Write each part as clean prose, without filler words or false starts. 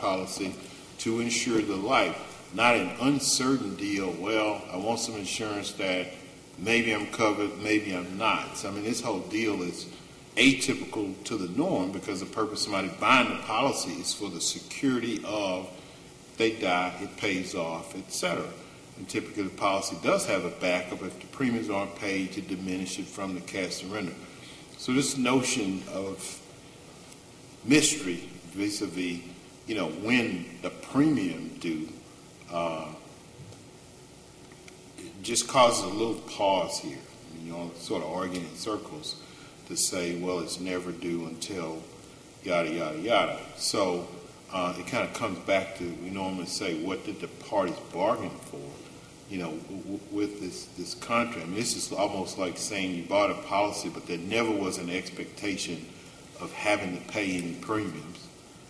policy to insure the life, not an uncertain deal. Well, I want some insurance that maybe I'm covered, maybe I'm not. So, I mean, this whole deal is atypical to the norm because the purpose of somebody buying the policy is for the security of they die, it pays off, etc. And typically the policy does have a backup if the premiums aren't paid to diminish it from the cash surrender. So this notion of mystery vis-a-vis, when the premium due, it just causes a little pause here. I mean, you're sort of arguing in circles to say, well, it's never due until yada, yada, yada. So it kind of comes back to, we normally say, what did the parties bargain for, with this contract? I mean, this is almost like saying you bought a policy, but there never was an expectation of having to pay any premiums.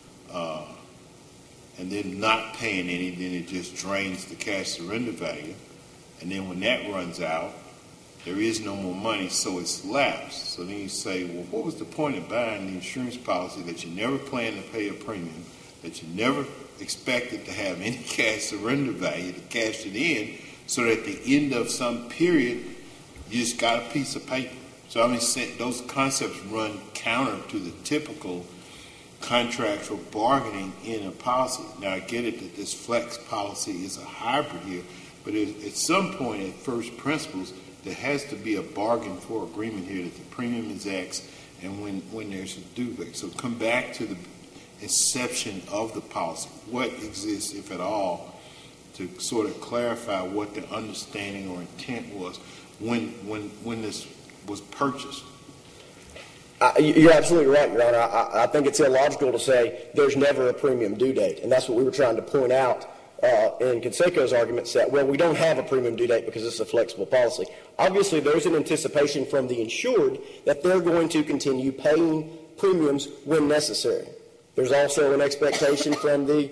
And then not paying any, then it just drains the cash surrender value. And then when that runs out, there is no more money, so it's lapsed. So then you say, well, what was the point of buying the insurance policy that you never planned to pay a premium, that you never expected to have any cash surrender value to cash it in, so that at the end of some period, you just got a piece of paper? So I mean, those concepts run counter to the typical contractual bargaining in a policy. Now I get it that this flex policy is a hybrid here, but at some point at first principles, there has to be a bargain for agreement here that the premium is X and when there's a due date. So come back to the inception of the policy. What exists, if at all, to sort of clarify what the understanding or intent was when this was purchased? You're absolutely right, Your Honor. I think it's illogical to say there's never a premium due date, and that's what we were trying to point out in Canseco's arguments that, well, we don't have a premium due date because it's a flexible policy. Obviously, there's an anticipation from the insured that they're going to continue paying premiums when necessary. There's also an expectation from the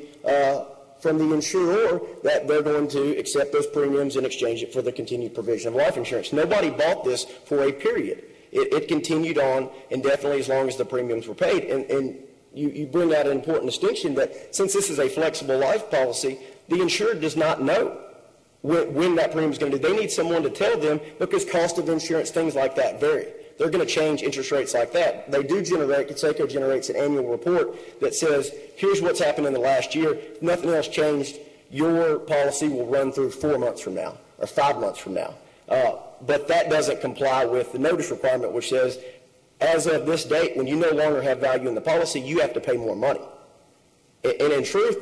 insurer that they're going to accept those premiums and exchange it for the continued provision of life insurance. Nobody bought this for a period. It continued on indefinitely as long as the premiums were paid. And you bring out an important distinction that since this is a flexible life policy, the insured does not know when that premium is going to do. They need someone to tell them because cost of insurance, things like that vary. They're going to change interest rates like that. They do generate, Conseco generates an annual report that says, here's what's happened in the last year. If nothing else changed, your policy will run through 4 months from now or 5 months from now. But that doesn't comply with the notice requirement, which says, as of this date, when you no longer have value in the policy, you have to pay more money. And in truth,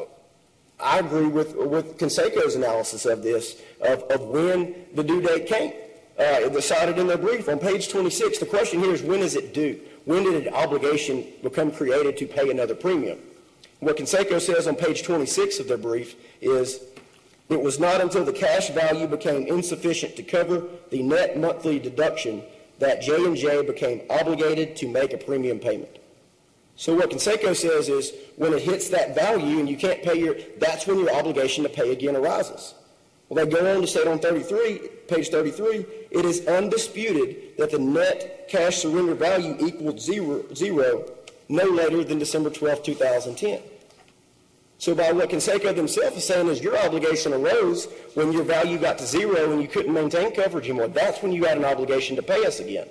I agree with Conseco's analysis of this, of when the due date came. It's cited in their brief on page 26. The question here is, when is it due? When did an obligation become created to pay another premium? What Conseco says on page 26 of their brief is, it was not until the cash value became insufficient to cover the net monthly deduction that J&J became obligated to make a premium payment. So what Conseco says is, when it hits that value and you can't pay that's when your obligation to pay again arises. Well, they go on to say on page 33, it is undisputed that the net cash surrender value equaled zero no later than December 12, 2010. So by what Conseco themselves is saying is your obligation arose when your value got to zero and you couldn't maintain coverage anymore. That's when you had an obligation to pay us again.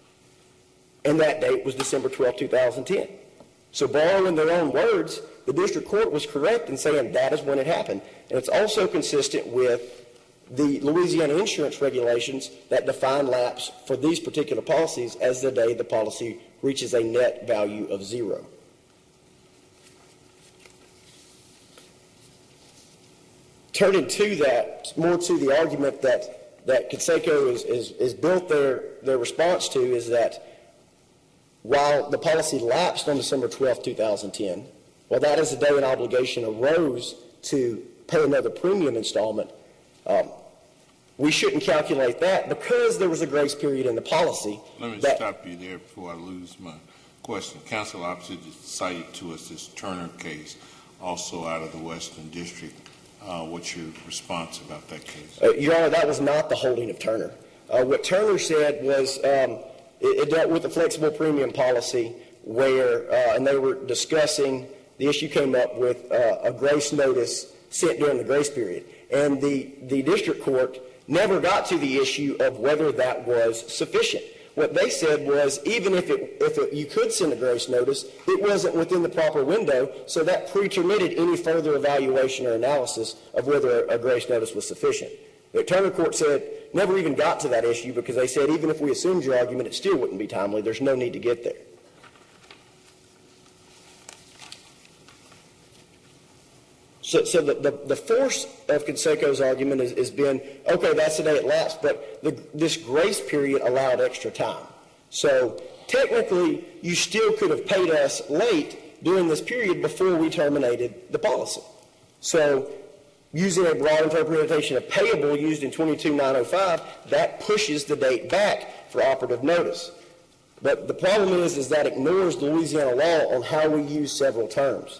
And that date was December 12, 2010. So borrowing their own words, the district court was correct in saying that is when it happened. And it's also consistent with the Louisiana insurance regulations that define lapse for these particular policies as the day the policy reaches a net value of zero. Turning to that, more to the argument that Conseco is built their response to is that while the policy lapsed on December 12, 2010, well, that is the day an obligation arose to pay another premium installment, we shouldn't calculate that because there was a grace period in the policy. Let me stop you there before I lose my question. Counsel opposite cited to us this Turner case, also out of the Western District. What's your response about that case? Your Honor, that was not the holding of Turner. What Turner said was it dealt with a flexible premium policy where, and they were discussing the issue came up with a grace notice sent during the grace period. And the district court never got to the issue of whether that was sufficient. What they said was even if you could send a grace notice, it wasn't within the proper window, so that pretermitted any further evaluation or analysis of whether a grace notice was sufficient. The Turner Court said never even got to that issue because they said even if we assumed your argument, it still wouldn't be timely. There's no need to get there. So the force of Canseco's argument has been, okay, that's the day it lapsed, but this grace period allowed extra time. So technically, you still could have paid us late during this period before we terminated the policy. So using a broad interpretation of payable used in 22-905, that pushes the date back for operative notice. But the problem is that ignores the Louisiana law on how we use several terms.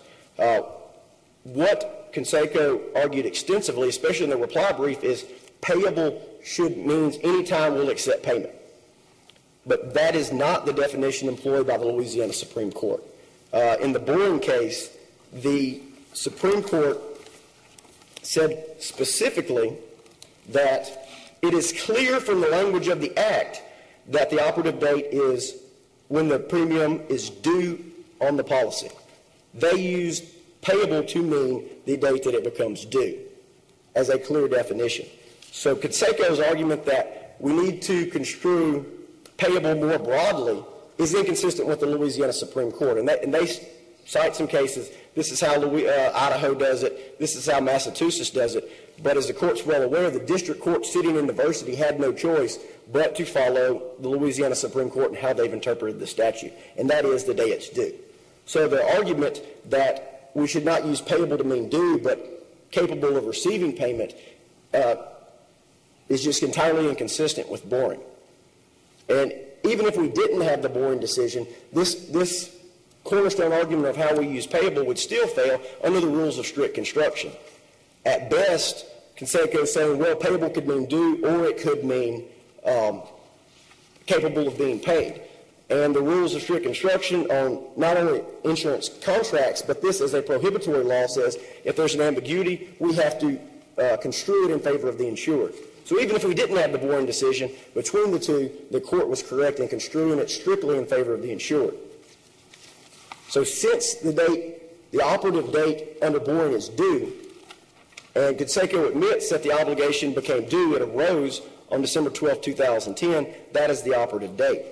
What Canseco argued extensively, especially in the reply brief, is payable means any time we'll accept payment. But that is not the definition employed by the Louisiana Supreme Court. In the Boring case, the Supreme Court said specifically that it is clear from the language of the Act that the operative date is when the premium is due on the policy. They used payable to mean the date that it becomes due as a clear definition. So Canseco's argument that we need to construe payable more broadly is inconsistent with the Louisiana Supreme Court. And they cite some cases. This is how Idaho does it. This is how Massachusetts does it. But as the court's well aware, the district court sitting in diversity had no choice but to follow the Louisiana Supreme Court and how they've interpreted the statute. And that is the day it's due. So the argument that we should not use payable to mean due, but capable of receiving payment is just entirely inconsistent with Boring. And even if we didn't have the Boring decision, this cornerstone argument of how we use payable would still fail under the rules of strict construction. At best, Canseco is saying, well, payable could mean due, or it could mean capable of being paid. And the rules of strict construction on not only insurance contracts, but this as a prohibitory law says if there's an ambiguity, we have to construe it in favor of the insured. So even if we didn't have the Boring decision, between the two, the court was correct in construing it strictly in favor of the insured. So since the operative date under Boring is due, and Canseco admits that the obligation became due, it arose on December 12, 2010, that is the operative date.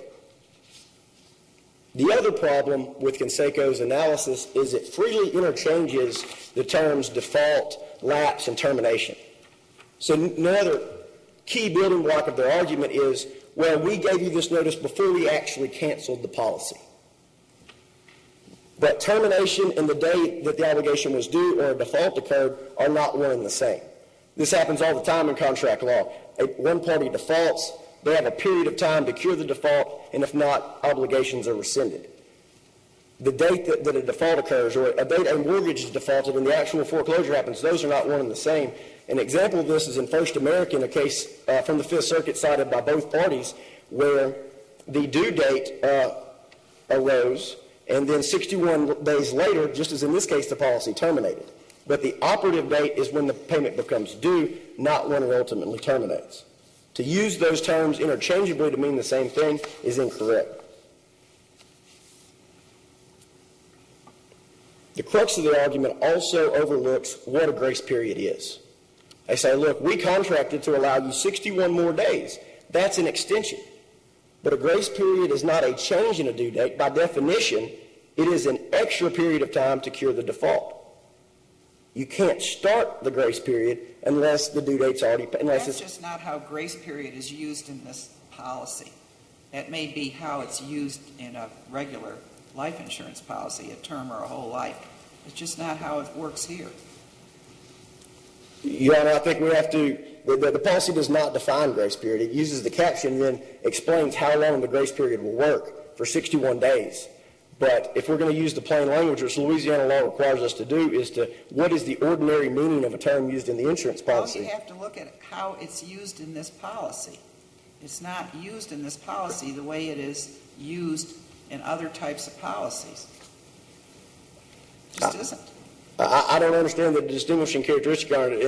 The other problem with Canseco's analysis is it freely interchanges the terms default, lapse, and termination. So another key building block of their argument is, well, we gave you this notice before we actually canceled the policy. But termination and the day that the obligation was due or a default occurred are not one and the same. This happens all the time in contract law. One party defaults, they have a period of time to cure the default, and if not, obligations are rescinded. The date that a default occurs, or a date a mortgage is defaulted and the actual foreclosure happens, those are not one and the same. An example of this is in First American, a case from the Fifth Circuit cited by both parties, where the due date arose, and then 61 days later, just as in this case, the policy terminated. But the operative date is when the payment becomes due, not when it ultimately terminates. To use those terms interchangeably to mean the same thing is incorrect. The crux of the argument also overlooks what a grace period is. They say, look, we contracted to allow you 61 more days. That's an extension. But a grace period is not a change in a due date. By definition, it is an extra period of time to cure the default. You can't start the grace period unless the due date's already passed. That's just not how grace period is used in this policy. That may be how it's used in a regular life insurance policy, a term or a whole life. It's just not how it works here. Your Honor, I think we have to, the policy does not define grace period. It uses the caption and then explains how long the grace period will work for 61 days. But if we're going to use the plain language, which Louisiana law requires us to do, is to what is the ordinary meaning of a term used in the insurance policy? Well, you have to look at how it's used in this policy. It's not used in this policy the way it is used in other types of policies. Just isn't. I don't understand the distinguishing characteristic on it